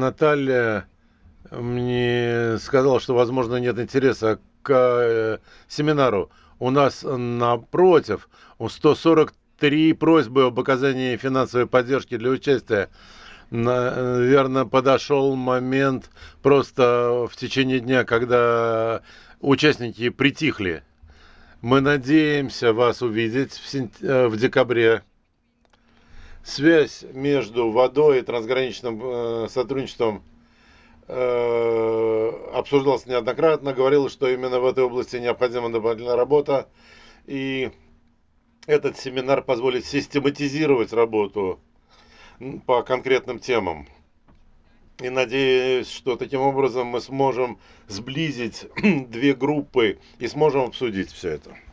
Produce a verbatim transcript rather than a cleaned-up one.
Наталья мне сказала, что, возможно, нет интереса к э, семинару. У нас напротив сто сорок три просьбы об оказании финансовой поддержки для участия. Наверное, подошел момент просто в течение дня, когда участники притихли. Мы надеемся вас увидеть в, сент... э, в декабре. Связь между водой и трансграничным э, сотрудничеством э, обсуждалась неоднократно. Говорилось, что именно в этой области необходима дополнительная работа. И этот семинар позволит систематизировать работу по конкретным темам. И надеюсь, что таким образом мы сможем сблизить две группы и сможем обсудить все это.